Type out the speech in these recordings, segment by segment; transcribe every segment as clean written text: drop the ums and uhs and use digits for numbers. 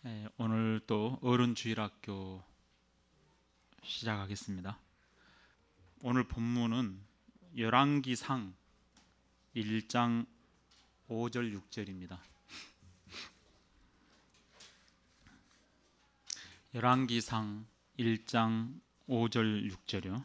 오늘 또 어른주일학교 시작하겠습니다. 오늘 본문은 열왕기상 1장 5절 6절입니다. 열왕기상 1장 5절 6절이요.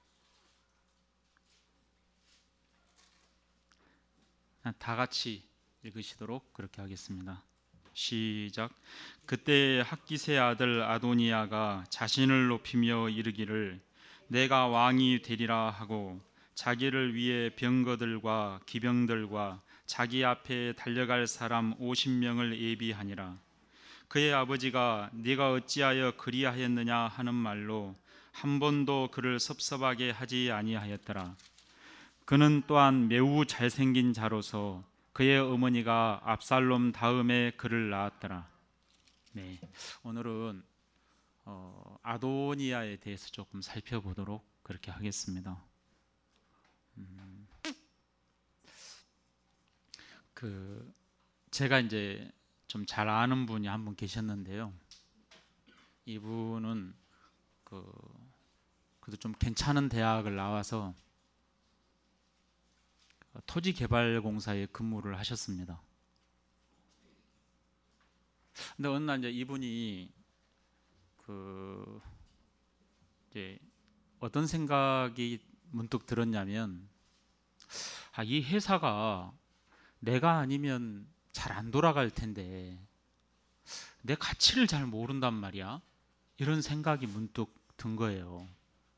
다 같이 읽으시도록 그렇게 하겠습니다. 시작. 그때 학기세 아들 아도니아가 자신을 높이며 이르기를 내가 왕이 되리라 하고 자기를 위해 병거들과 기병들과 자기 앞에 달려갈 사람 50명을 예비하니라. 그의 아버지가 네가 어찌하여 그리하였느냐 하는 말로 한 번도 그를 섭섭하게 하지 아니하였더라. 그는 또한 매우 잘생긴 자로서 그의 어머니가 압살롬 다음에 그를 낳았더라. 네, 오늘은 아도니아에 대해서 조금 살펴보도록 그렇게 하겠습니다. 제가 이제 좀 잘 아는 분이 한 분 계셨는데요. 이분은 그래도 좀 괜찮은 대학을 나와서 토지개발공사에 근무를 하셨습니다. 근데 어느 날 이제 이분이 이제 어떤 생각이 문득 들었냐면, 이 회사가 내가 아니면 잘 안 돌아갈 텐데 내 가치를 잘 모른단 말이야. 이런 생각이 문득 든 거예요.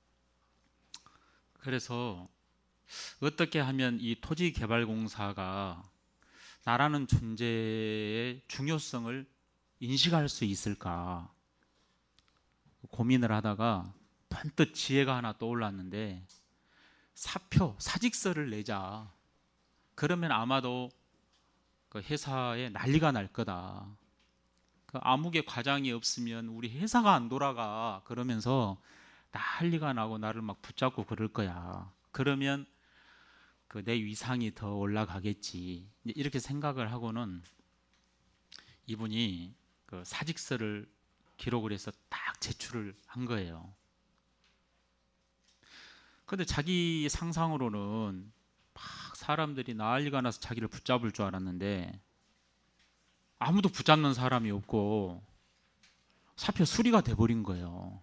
그래서 어떻게 하면 이 토지개발공사가 나라는 존재의 중요성을 인식할 수 있을까 고민을 하다가 번뜩 지혜가 하나 떠올랐는데, 사직서를 내자. 그러면 아마도 그 회사에 난리가 날 거다. 아무개 과장이 없으면 우리 회사가 안 돌아가. 그러면서 난리가 나고 나를 막 붙잡고 그럴 거야. 그러면 내 위상이 더 올라가겠지. 이렇게 생각을 하고는 이분이 사직서를 기록을 해서 딱 제출을 한 거예요. 그런데 자기 상상으로는 막 사람들이 난리가 나서 자기를 붙잡을 줄 알았는데 아무도 붙잡는 사람이 없고 사표 수리가 돼버린 거예요.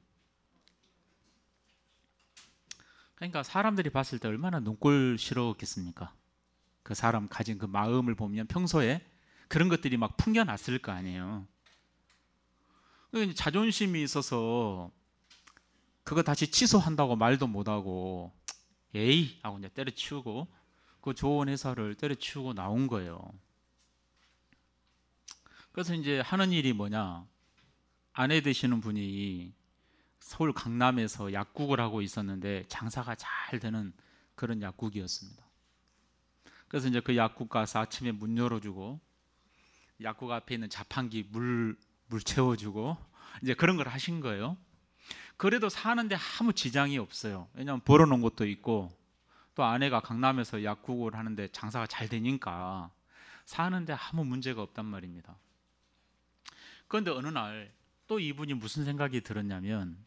그러니까 사람들이 봤을 때 얼마나 눈꼴시러웠겠습니까? 그 사람 가진 그 마음을 보면 평소에 그런 것들이 막 풍겨났을 거 아니에요. 자존심이 있어서 그거 다시 취소한다고 말도 못하고 에이 하고 이제 때려치우고 그 좋은 회사를 때려치우고 나온 거예요. 그래서 이제 하는 일이 뭐냐, 아내 되시는 분이 서울 강남에서 약국을 하고 있었는데 장사가 잘 되는 그런 약국이었습니다. 그래서 이제 그 약국 가서 아침에 문 열어주고 약국 앞에 있는 자판기 물 채워주고 이제 그런 걸 하신 거예요. 그래도 사는데 아무 지장이 없어요. 왜냐하면 벌어놓은 것도 있고 또 아내가 강남에서 약국을 하는데 장사가 잘 되니까 사는데 아무 문제가 없단 말입니다. 그런데 어느 날 또 이분이 무슨 생각이 들었냐면,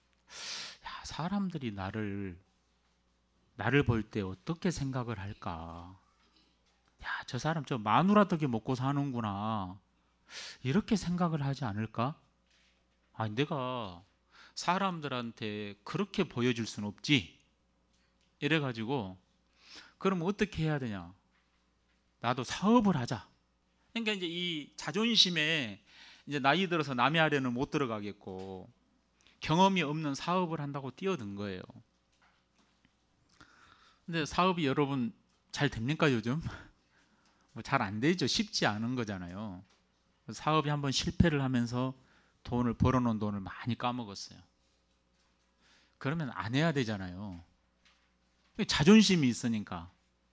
사람들이 나를 볼 때 어떻게 생각을 할까? 저 사람 저 마누라 덕에 먹고 사는구나. 이렇게 생각을 하지 않을까? 내가 사람들한테 그렇게 보여줄 수는 없지. 이래가지고 그럼 어떻게 해야 되냐? 나도 사업을 하자. 그러니까 이제 이 자존심에 이제 나이 들어서 남의 아래는 못 들어가겠고 경험이 없는 사업을 한다고 뛰어든 거예요. 근데 사업이 여러분 잘 됩니까 요즘? 잘 안 되죠. 쉽지 않은 거잖아요. 사업이 한번 실패를 하면서 돈을 벌어놓은 돈을 많이 까먹었어요. 그러면 안 해야 되잖아요. 자존심이 있으니까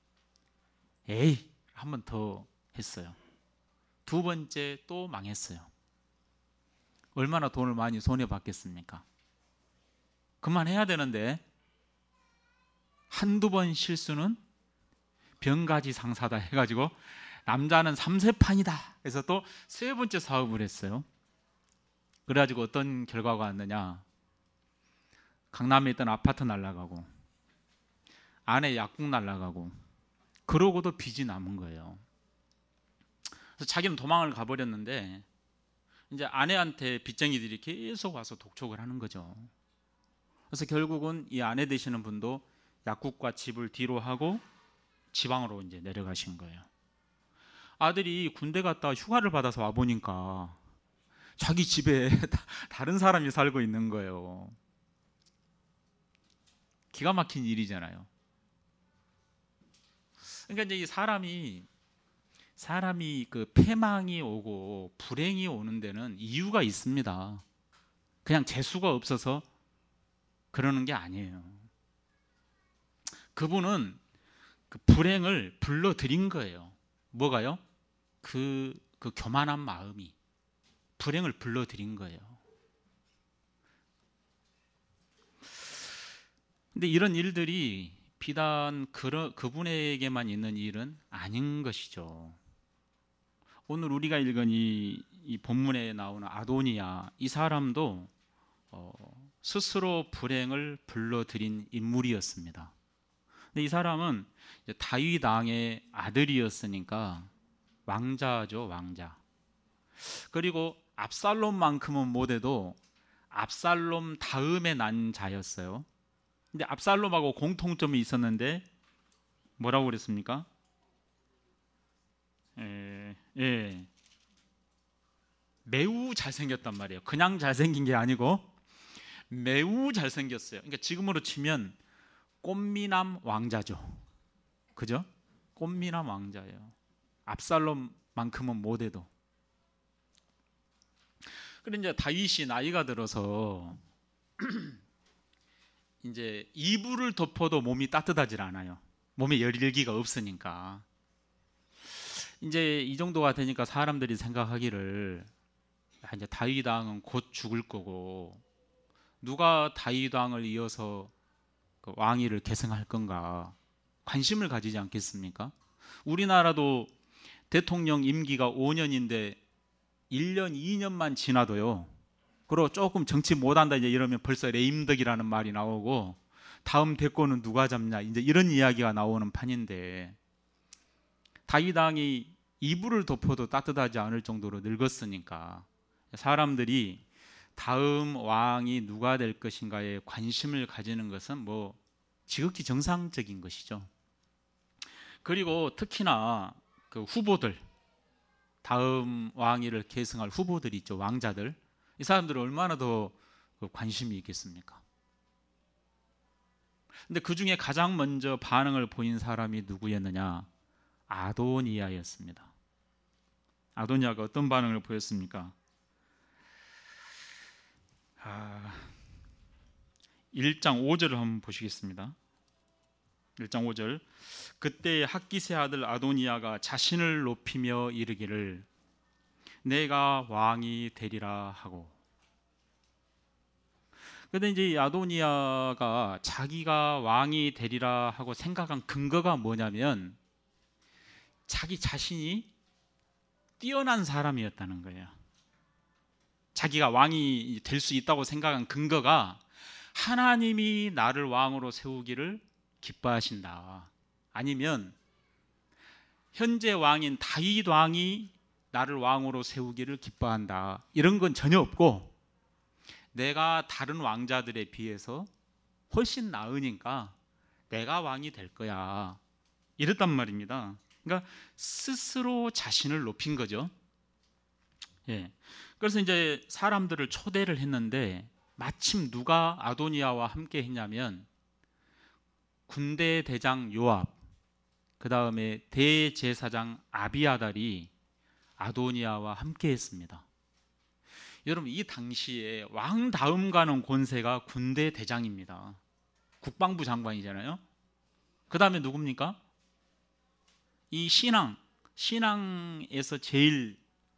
에이 한 번 더 했어요. 두 번째 또 망했어요. 얼마나 돈을 많이 손해봤겠습니까? 그만해야 되는데 한두 번 실수는 병가지 상사다 해가지고 남자는 3세판이다. 그래서 또 세 번째 사업을 했어요. 그래가지고 어떤 결과가 왔느냐, 강남에 있던 아파트 날라가고 아내 약국 날라가고 그러고도 빚이 남은 거예요. 그래서 자기는 도망을 가버렸는데 이제 아내한테 빚쟁이들이 계속 와서 독촉을 하는 거죠. 그래서 결국은 이 아내 되시는 분도 약국과 집을 뒤로 하고 지방으로 이제 내려가신 거예요. 아들이 군대 갔다 휴가를 받아서 와 보니까 자기 집에 다른 사람이 살고 있는 거예요. 기가 막힌 일이잖아요. 그러니까 이제 이 사람이 그 패망이 오고 불행이 오는 데는 이유가 있습니다. 그냥 재수가 없어서 그러는 게 아니에요. 그분은 그 불행을 불러들인 거예요. 뭐가요? 그 교만한 마음이 불행을 불러들인 거예요. 근데 이런 일들이 비단 그분에게만 있는 일은 아닌 것이죠. 오늘 우리가 읽은 이 본문에 나오는 아도니아, 이 사람도 스스로 불행을 불러들인 인물이었습니다. 근데 이 사람은 다윗 왕의 아들이었으니까 왕자죠, 왕자. 그리고 압살롬만큼은 못해도 압살롬 다음에 난 자였어요. 근데 압살롬하고 공통점이 있었는데 뭐라고 그랬습니까? 매우 잘생겼단 말이에요. 그냥 잘생긴 게 아니고 매우 잘생겼어요. 그러니까 지금으로 치면 꽃미남 왕자죠. 그죠? 꽃미남 왕자예요. 압살롬만큼은 못해도. 그런데 이제 다윗이 나이가 들어서 이제 이불을 덮어도 몸이 따뜻하질 않아요. 몸에 열기가 없으니까. 이제 이 정도가 되니까 사람들이 생각하기를 이제 다윗 왕은 곧 죽을 거고 누가 다윗 왕을 이어서 그 왕위를 계승할 건가 관심을 가지지 않겠습니까? 우리나라도 대통령 임기가 5년인데 1년, 2년만 지나도요. 그리고 조금 정치 못한다 이제 이러면 벌써 레임덕이라는 말이 나오고 다음 대권은 누가 잡냐 이제 이런 이야기가 나오는 판인데 다윗 왕이 이불을 덮어도 따뜻하지 않을 정도로 늙었으니까 사람들이 다음 왕이 누가 될 것인가에 관심을 가지는 것은 뭐 지극히 정상적인 것이죠. 그리고 특히나 그 후보들, 다음 왕위를 계승할 후보들이 있죠. 왕자들. 이 사람들은 얼마나 더 관심이 있겠습니까? 근데 그 중에 가장 먼저 반응을 보인 사람이 누구였느냐? 아도니아였습니다. 아도니아가 어떤 반응을 보였습니까? 1장 5절을 한번 보시겠습니다. 1장 5절. 그때 학기세 아들 아도니아가 자신을 높이며 이르기를 내가 왕이 되리라 하고. 그런데 이제 이 아도니아가 자기가 왕이 되리라 하고 생각한 근거가 뭐냐면 자기 자신이 뛰어난 사람이었다는 거예요. 자기가 왕이 될 수 있다고 생각한 근거가 하나님이 나를 왕으로 세우기를 기뻐하신다. 아니면 현재 왕인 다윗 왕이 나를 왕으로 세우기를 기뻐한다. 이런 건 전혀 없고 내가 다른 왕자들에 비해서 훨씬 나으니까 내가 왕이 될 거야. 이랬단 말입니다. 그러니까 스스로 자신을 높인 거죠. 예. 그래서 이제 사람들을 초대를 했는데 마침 누가 아도니아와 함께 했냐면 군대 대장 요압, 그 다음에 대제사장 아비아달이 아도니아와 함께 했습니다. 여러분 이 당시에 왕 다음 가는 권세가 군대 대장입니다. 국방부 장관이잖아요. 그 다음에 누굽니까? 이 신앙에서 제일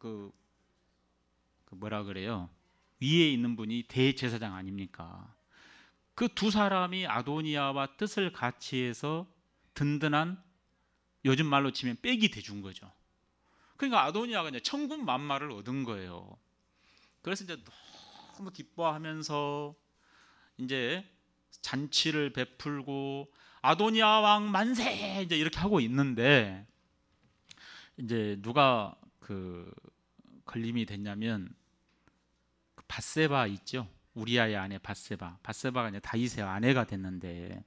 뭐라 그래요? 위에 있는 분이 대제사장 아닙니까? 그 두 사람이 아도니아와 뜻을 같이 해서 든든한 요즘 말로 치면 백이 돼준 거죠. 그러니까 아도니아가 이제 천군만마를 얻은 거예요. 그래서 이제 너무 기뻐하면서 이제 잔치를 베풀고 아도니아 왕 만세 이제 이렇게 하고 있는데, 이제 누가 그 걸림이 됐냐면 밧세바 있죠. 우리아의 아내 밧세바가 이제 다윗의 아내가 됐는데,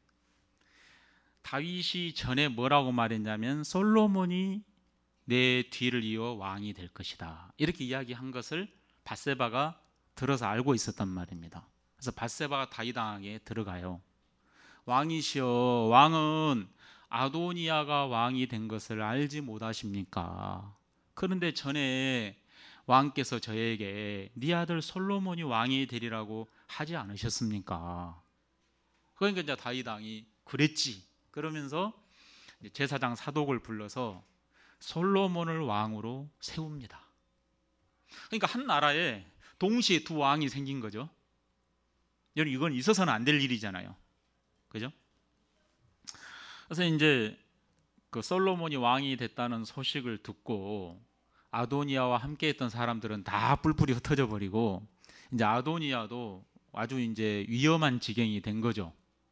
다윗이 전에 뭐라고 말했냐면 솔로몬이 내 뒤를 이어 왕이 될 것이다, 이렇게 이야기한 것을 밧세바가 들어서 알고 있었단 말입니다. 그래서 밧세바가 다윗왕에게 들어가요. 왕이시여, 왕은 아도니아가 왕이 된 것을 알지 못하십니까? 그런데 전에 왕께서 저에게 네 아들 솔로몬이 왕이 되리라고 하지 않으셨습니까? 그러니까 이제 다윗왕이 그랬지 그러면서 제사장 사독을 불러서 솔로몬을 왕으로 세웁니다. 그러니까 한 나라에 동시에 두 왕이 생긴 거죠. 여러분, 이건 있어서는 안 될 일이잖아요. 그죠? 그래서 이제 그 솔로몬이 왕이 됐다는 소식을 듣고 아도니아와 함께 했던 사람들은 다 뿔뿔이 흩어져 버리고, 이제 아도니아도 아주 이제 위험한 지경이 된 거죠.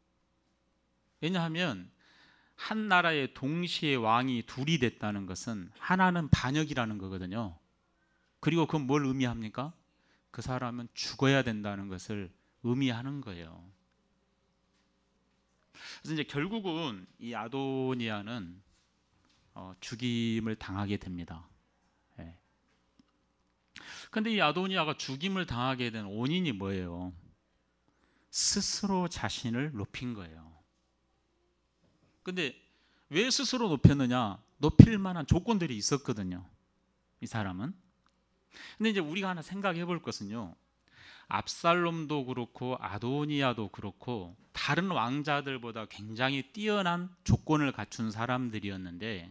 왜냐하면 한 나라에 동시에 왕이 둘이 됐다는 것은 하나는 반역이라는 거거든요. 그리고 그건 뭘 의미합니까? 그 사람은 죽어야 된다는 것을 의미하는 거예요. 그래서 이제 결국은 이 아도니아는 죽임을 당하게 됩니다. 그런데 이 아도니아가 죽임을 당하게 된 원인이 뭐예요? 스스로 자신을 높인 거예요. 근데 왜 스스로 높였느냐? 높일 만한 조건들이 있었거든요, 이 사람은. 근데 이제 우리가 하나 생각해 볼 것은요, 압살롬도 그렇고 아도니아도 그렇고 다른 왕자들보다 굉장히 뛰어난 조건을 갖춘 사람들이었는데,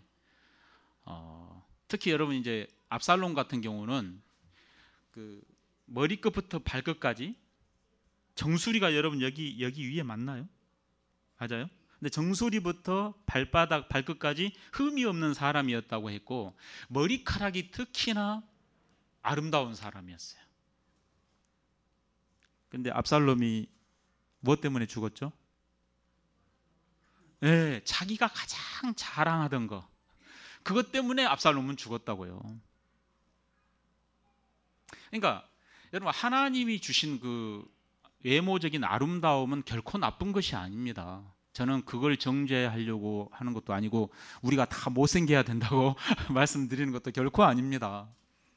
특히 여러분 이제 압살롬 같은 경우는 그 머리끝부터 발끝까지 정수리가, 여러분 여기 위에 맞나요? 맞아요? 근데 정수리부터 발바닥 발끝까지 흠이 없는 사람이었다고 했고, 머리카락이 특히나 아름다운 사람이었어요. 근데 압살롬이 무엇 때문에 죽었죠? 네, 자기가 가장 자랑하던 거, 그것 때문에 압살롬은 죽었다고요. 그러니까 여러분, 하나님이 주신 그 외모적인 아름다움은 결코 나쁜 것이 아닙니다. 저는 그걸 정죄하려고 하는 것도 아니고 우리가 다 못생겨야 된다고 말씀드리는 것도 결코 아닙니다.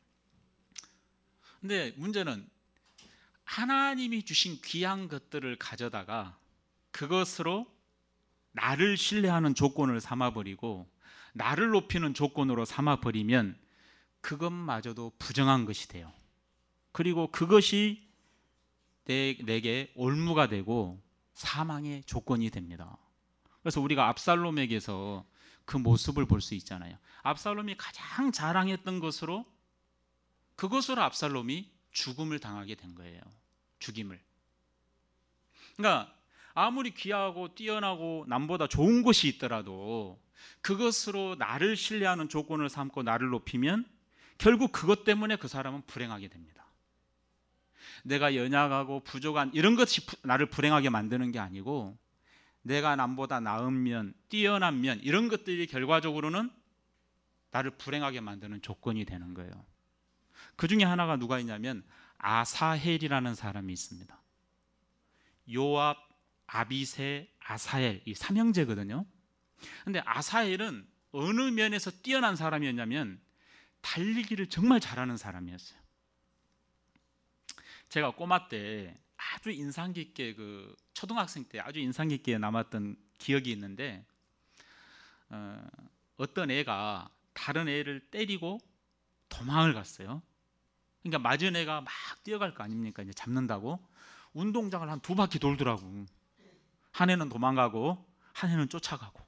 근데 문제는 하나님이 주신 귀한 것들을 가져다가 그것으로 나를 신뢰하는 조건을 삼아버리고 나를 높이는 조건으로 삼아버리면 그것마저도 부정한 것이 돼요. 그리고 그것이 내게 올무가 되고 사망의 조건이 됩니다. 그래서 우리가 압살롬에게서 그 모습을 볼 수 있잖아요. 압살롬이 가장 자랑했던 것으로, 그것으로 압살롬이 죽음을 당하게 된 거예요. 죽임을. 그러니까 아무리 귀하고 뛰어나고 남보다 좋은 것이 있더라도 그것으로 나를 신뢰하는 조건을 삼고 나를 높이면 결국 그것 때문에 그 사람은 불행하게 됩니다. 내가 연약하고 부족한 이런 것이 나를 불행하게 만드는 게 아니고, 내가 남보다 나은 면, 뛰어난 면, 이런 것들이 결과적으로는 나를 불행하게 만드는 조건이 되는 거예요. 그 중에 하나가 누가 있냐면 아사헬이라는 사람이 있습니다. 요압, 아비새, 아사헬, 이 삼형제거든요. 근데 아사헬은 어느 면에서 뛰어난 사람이었냐면 달리기를 정말 잘하는 사람이었어요. 제가 꼬마 때 아주 인상 깊게, 그 초등학생 때 아주 인상 깊게 남았던 기억이 있는데, 어떤 애가 다른 애를 때리고 도망을 갔어요. 그러니까 맞은 애가 막 뛰어갈 거 아닙니까? 이제 잡는다고 운동장을 한 2바퀴 돌더라고. 한 애는 도망가고 한 애는 쫓아가고.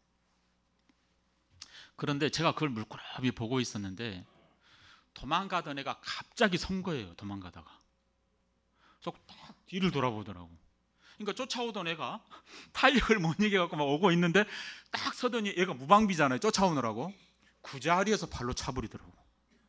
그런데 제가 그걸 물끄러미 보고 있었는데 도망가던 애가 갑자기 선 거예요. 도망가다가. 그래서 딱 뒤를 돌아보더라고. 그러니까 쫓아오던 애가 탄력을 못 이겨갖고 막 오고 있는데 딱 서더니 얘가 무방비잖아요. 쫓아오느라고. 그 자리에서 발로 차버리더라고.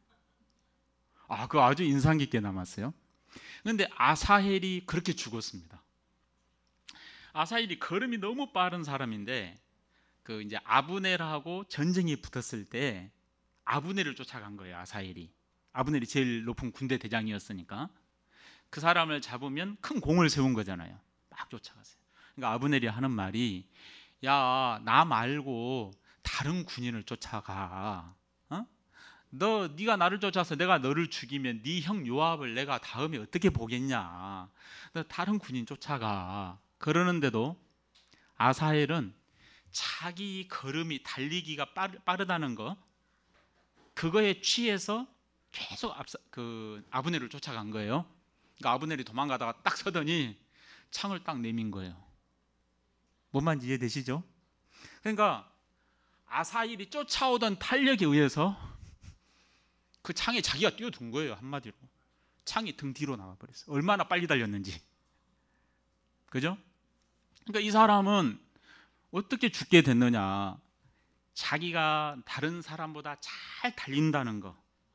그거 아주 인상 깊게 남았어요. 그런데 아사헬이 그렇게 죽었습니다. 아사헬이 걸음이 너무 빠른 사람인데 그 이제 아브넬하고 전쟁이 붙었을 때 아브넬을 쫓아간 거예요. 아사헬이. 아브넬이 제일 높은 군대 대장이었으니까 그 사람을 잡으면 큰 공을 세운 거잖아요. 막 쫓아갔어요. 그러니까 아브넬이 하는 말이, 야, 나 말고 다른 군인을 쫓아가. 네가 나를 쫓아서 내가 너를 죽이면 네 형 요압을 내가 다음에 어떻게 보겠냐. 너 다른 군인 쫓아가. 그러는데도 아사헬은 자기 걸음이 달리기가 빠르다는 거, 그거에 취해서 계속 아브넬을 쫓아간 거예요. 그러니까 아브넬이 도망가다가 딱 서더니 창을 딱 내민 거예요. 뭔 말인지 이해되시죠? 그러니까 아사헬이 쫓아오던 탄력에 의해서 그 창에 자기가 뛰어든 거예요. 한마디로 창이 등 뒤로 나와버렸어요. 얼마나 빨리 달렸는지. 그죠? 그러니까 이 사람은 어떻게 죽게 됐느냐, 자기가 다른 사람보다 잘 달린다는 거,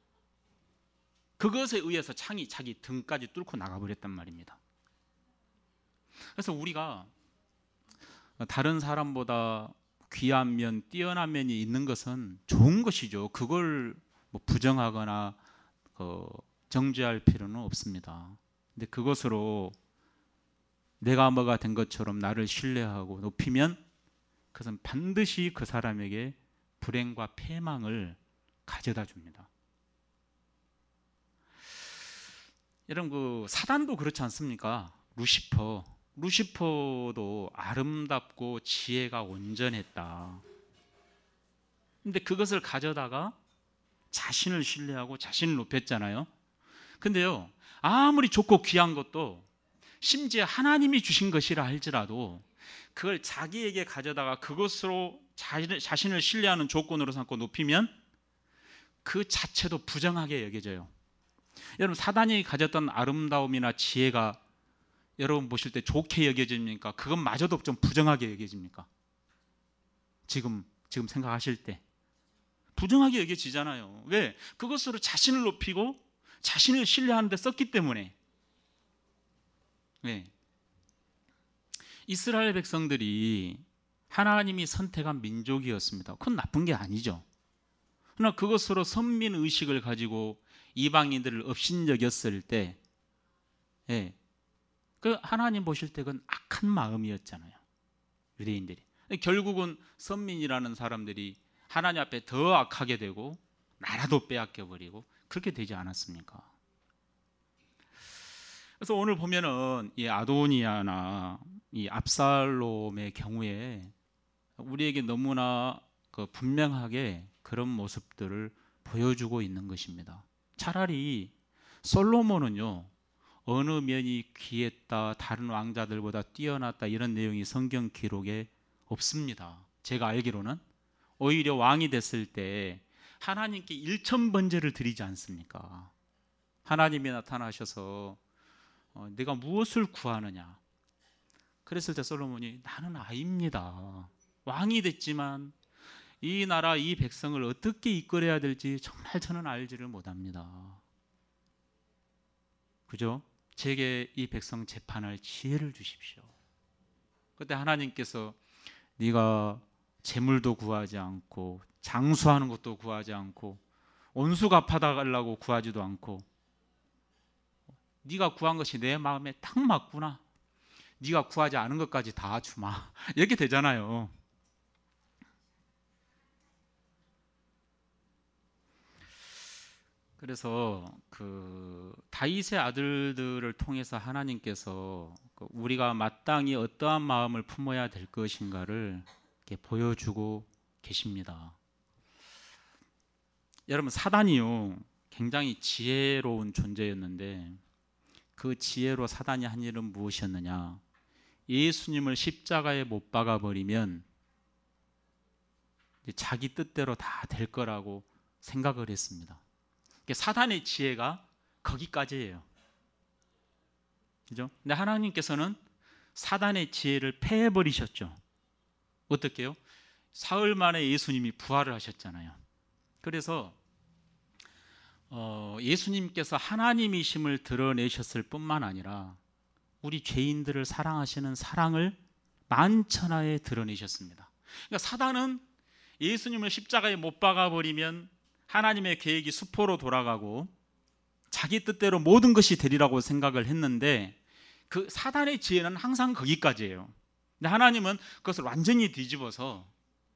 그것에 의해서 창이 자기 등까지 뚫고 나가버렸단 말입니다. 그래서 우리가 다른 사람보다 귀한 면, 뛰어난 면이 있는 것은 좋은 것이죠. 그걸 뭐 부정하거나 정죄할 필요는 없습니다. 근데 그것으로 내가 뭐가 된 것처럼 나를 신뢰하고 높이면 그것은 반드시 그 사람에게 불행과 패망을 가져다 줍니다. 여러분, 그 사단도 그렇지 않습니까? 루시퍼도 아름답고 지혜가 온전했다. 근데 그것을 가져다가 자신을 신뢰하고 자신을 높였잖아요. 근데요, 아무리 좋고 귀한 것도 심지어 하나님이 주신 것이라 할지라도 그걸 자기에게 가져다가 그것으로 자신을 신뢰하는 조건으로 삼고 높이면 그 자체도 부정하게 여겨져요. 여러분, 사단이 가졌던 아름다움이나 지혜가 여러분 보실 때 좋게 여겨집니까? 그것마저도 좀 부정하게 여겨집니까? 지금 생각하실 때 부정하게 여겨지잖아요. 왜? 그것으로 자신을 높이고 자신을 신뢰하는 데 썼기 때문에. 왜? 이스라엘 백성들이 하나님이 선택한 민족이었습니다. 그건 나쁜 게 아니죠. 그러나 그것으로 선민의식을 가지고 이방인들을 업신여겼을 때, 그 하나님 보실 때 그건 악한 마음이었잖아요. 유대인들이. 결국은 선민이라는 사람들이 하나님 앞에 더 악하게 되고 나라도 빼앗겨버리고 그렇게 되지 않았습니까? 그래서 오늘 보면은 이 아도니아나 이 압살롬의 경우에 우리에게 너무나 분명하게 그런 모습들을 보여주고 있는 것입니다. 차라리 솔로몬은요, 어느 면이 귀했다, 다른 왕자들보다 뛰어났다, 이런 내용이 성경 기록에 없습니다. 제가 알기로는 오히려 왕이 됐을 때 하나님께 일천번제를 드리지 않습니까? 하나님이 나타나셔서 네가 무엇을 구하느냐? 그랬을 때 솔로몬이, 나는 아입니다. 왕이 됐지만 이 나라 이 백성을 어떻게 이끌어야 될지 정말 저는 알지를 못합니다. 그죠? 제게 이 백성 재판할 지혜를 주십시오. 그때 하나님께서 네가 재물도 구하지 않고 장수하는 것도 구하지 않고 온수 갚아달라고 구하지도 않고 네가 구한 것이 내 마음에 딱 맞구나. 네가 구하지 않은 것까지 다 주마. 이렇게 되잖아요. 그래서 다윗의 아들들을 통해서 하나님께서 우리가 마땅히 어떠한 마음을 품어야 될 것인가를 이렇게 보여주고 계십니다. 여러분, 사단이요, 굉장히 지혜로운 존재였는데 그 지혜로 사단이 한 일은 무엇이었느냐? 예수님을 십자가에 못 박아 버리면 자기 뜻대로 다 될 거라고 생각을 했습니다. 사단의 지혜가 거기까지예요. 그죠? 근데 하나님께서는 사단의 지혜를 패해 버리셨죠. 어떻게요? 사흘 만에 예수님이 부활을 하셨잖아요. 그래서 예수님께서 하나님이심을 드러내셨을 뿐만 아니라 우리 죄인들을 사랑하시는 사랑을 만천하에 드러내셨습니다. 그러니까 사단은 예수님을 십자가에 못 박아버리면 하나님의 계획이 수포로 돌아가고 자기 뜻대로 모든 것이 되리라고 생각을 했는데, 그 사단의 지혜는 항상 거기까지예요. 근데 하나님은 그것을 완전히 뒤집어서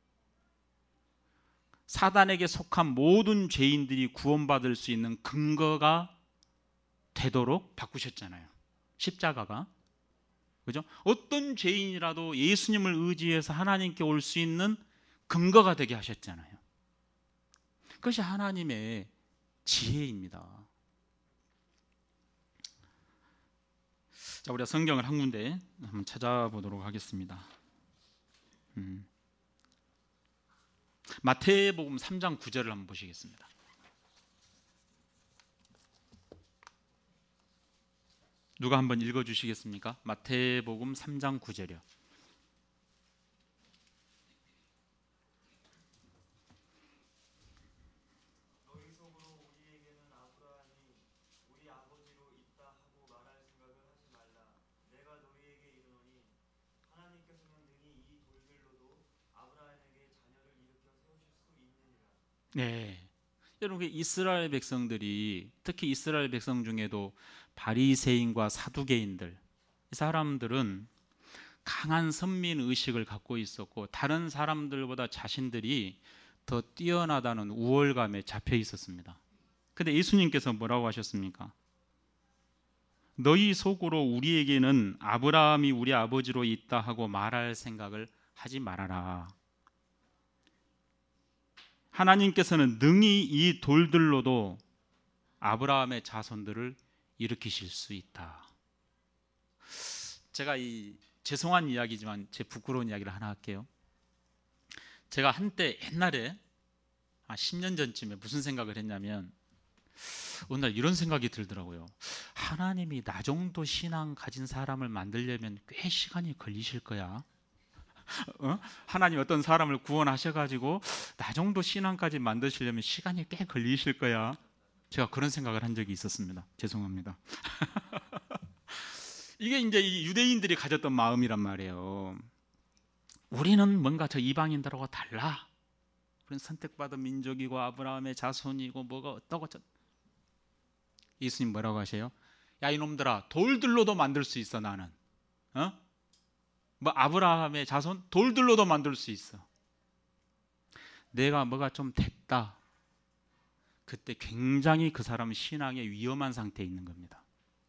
사단에게 속한 모든 죄인들이 구원받을 수 있는 근거가 되도록 바꾸셨잖아요. 십자가가. 그죠? 어떤 죄인이라도 예수님을 의지해서 하나님께 올 수 있는 근거가 되게 하셨잖아요. 그것이 하나님의 지혜입니다. 자, 우리가 성경을 한 군데 한번 찾아보도록 하겠습니다. 마태복음 3장 9절을 한번 보시겠습니다. 누가 한번 읽어주시겠습니까? 마태복음 3장 9절이요. 너희 속으로 우리에게는 아브라함이 우리 아버지로 있다 하고 말할 생각을 하지 말라. 내가 너희에게 이르노니 하나님께서는 능히 이 돌들로도 아브라함에게 자녀를 일으켜 세우실 수 있느니라. 네, 여러분, 이스라엘 백성들이, 특히 이스라엘 백성 중에도 바리새인과 사두개인들, 이 사람들은 강한 선민 의식을 갖고 있었고 다른 사람들보다 자신들이 더 뛰어나다는 우월감에 잡혀 있었습니다. 근데 예수님께서 뭐라고 하셨습니까? 너희 속으로 우리에게는 아브라함이 우리 아버지로 있다 하고 말할 생각을 하지 말아라. 하나님께서는 능히 이 돌들로도 아브라함의 자손들을 일으키실 수 있다. 제가 죄송한 이야기지만 제 부끄러운 이야기를 하나 할게요. 제가 한때 옛날에 10년 전쯤에 무슨 생각을 했냐면, 어느 날 이런 생각이 들더라고요. 하나님이 나 정도 신앙 가진 사람을 만들려면 꽤 시간이 걸리실 거야. 하나님 어떤 사람을 구원하셔가지고 나 정도 신앙까지 만드시려면 시간이 꽤 걸리실 거야. 제가 그런 생각을 한 적이 있었습니다. 죄송합니다. 이게 이제 이 유대인들이 가졌던 마음이란 말이에요. 우리는 뭔가 저 이방인들하고 달라. 우리는 선택받은 민족이고 아브라함의 자손이고 뭐가 어떠고 저. 예수님 뭐라고 하세요? 야, 이놈들아, 돌들로도 만들 수 있어. 나는 뭐 아브라함의 자손 돌들로도 만들 수 있어. 내가 뭐가 좀 됐다, 그때 굉장히 그 사람은 신앙에 위험한 상태에 있는 겁니다.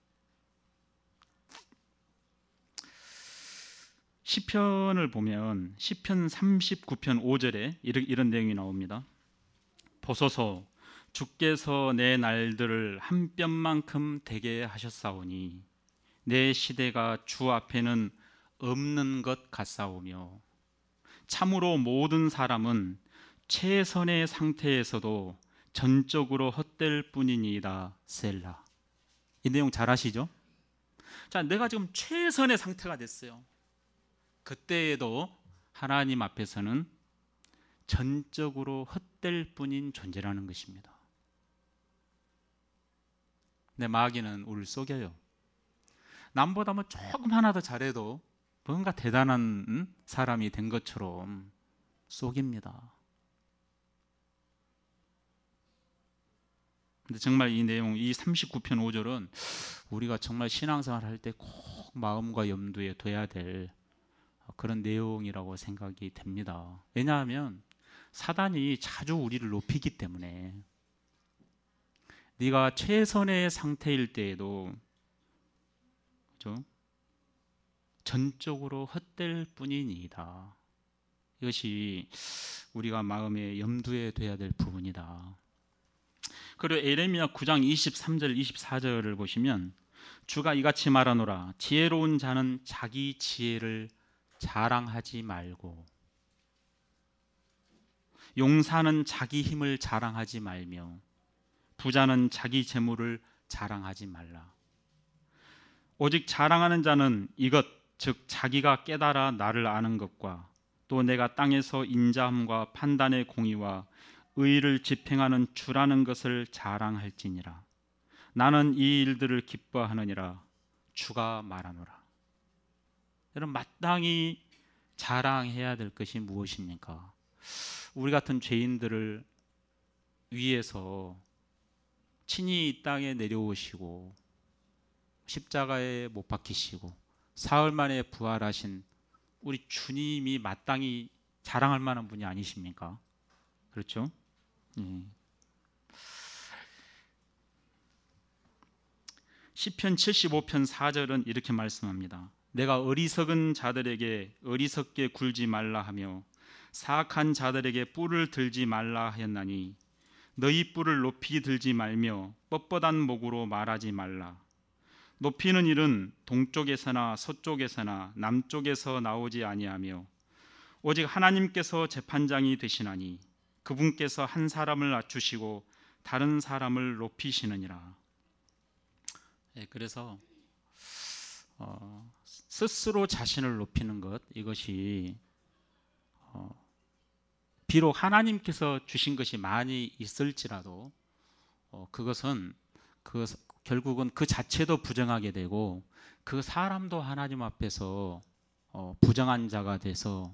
시편을 보면 시편 39편 5절에 이런 내용이 나옵니다. 보소서, 주께서 내 날들을 한 뼘만큼 되게 하셨사오니 내 시대가 주 앞에는 없는 것 같사오며 참으로 모든 사람은 최선의 상태에서도 전적으로 헛될 뿐이니이다. 셀라. 이 내용 잘 아시죠? 자, 내가 지금 최선의 상태가 됐어요. 그때에도 하나님 앞에서는 전적으로 헛될 뿐인 존재라는 것입니다. 내 마귀는 우리를 속여요. 남보다 뭐 조금 하나 더 잘해도 뭔가 대단한 사람이 된 것처럼 속입니다. 근데 정말 이 내용, 이 39편 5절은 우리가 정말 신앙생활 할 때 꼭 마음과 염두에 둬야 될 그런 내용이라고 생각이 됩니다. 왜냐하면 사단이 자주 우리를 높이기 때문에, 네가 최선의 상태일 때에도 그렇죠? 전적으로 헛될 뿐이니이다. 이것이 우리가 마음에 염두에 둬야 될 부분이다. 그리고 에레미야 9장 23절 24절을 보시면 주가 이같이 말하노라. 지혜로운 자는 자기 지혜를 자랑하지 말고 용사는 자기 힘을 자랑하지 말며 부자는 자기 재물을 자랑하지 말라. 오직 자랑하는 자는 이것, 즉 자기가 깨달아 나를 아는 것과 또 내가 땅에서 인자함과 판단의 공의와 의를 집행하는 주라는 것을 자랑할지니라. 나는 이 일들을 기뻐하느니라. 주가 말하노라. 여러분, 마땅히 자랑해야 될 것이 무엇입니까? 우리 같은 죄인들을 위해서 친히 이 땅에 내려오시고 십자가에 못 박히시고 사흘 만에 부활하신 우리 주님이 마땅히 자랑할 만한 분이 아니십니까? 그렇죠? 예. 시편 75편 4절은 이렇게 말씀합니다. 내가 어리석은 자들에게 어리석게 굴지 말라 하며 사악한 자들에게 뿔을 들지 말라 하였나니 너희 뿔을 높이 들지 말며 뻣뻣한 목으로 말하지 말라. 높이는 일은 동쪽에서나 서쪽에서나 남쪽에서 나오지 아니하며 오직 하나님께서 재판장이 되시나니 그분께서 한 사람을 낮추시고 다른 사람을 높이시느니라. 그래서 스스로 자신을 높이는 것, 이것이 비록 하나님께서 주신 것이 많이 있을지라도 그것은 결국은 그 자체도 부정하게 되고 그 사람도 하나님 앞에서 부정한 자가 돼서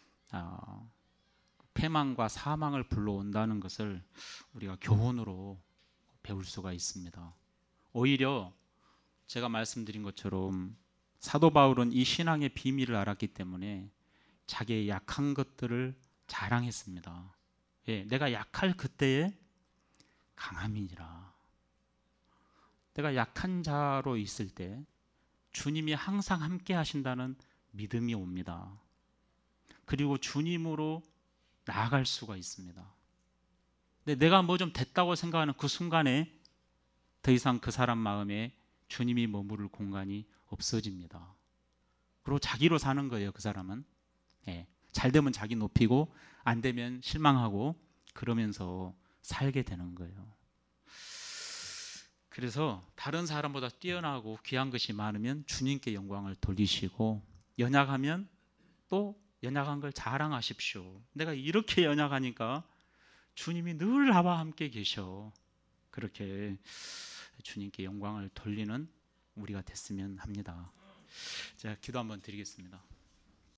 패망과 사망을 불러온다는 것을 우리가 교훈으로 배울 수가 있습니다. 오히려 제가 말씀드린 것처럼 사도 바울은 이 신앙의 비밀을 알았기 때문에 자기의 약한 것들을 자랑했습니다. 내가 약할 그때에 강함이니라. 내가 약한 자로 있을 때 주님이 항상 함께 하신다는 믿음이 옵니다. 그리고 주님으로 나아갈 수가 있습니다. 근데 내가 뭐 좀 됐다고 생각하는 그 순간에 더 이상 그 사람 마음에 주님이 머무를 공간이 없어집니다. 그리고 자기로 사는 거예요. 그 사람은 잘 되면 자기 높이고 안 되면 실망하고 그러면서 살게 되는 거예요. 그래서 다른 사람보다 뛰어나고 귀한 것이 많으면 주님께 영광을 돌리시고 연약하면 또 연약한 걸 자랑하십시오. 내가 이렇게 연약하니까 주님이 늘 나와 함께 계셔. 그렇게 주님께 영광을 돌리는 우리가 됐으면 합니다. 제가 기도 한번 드리겠습니다.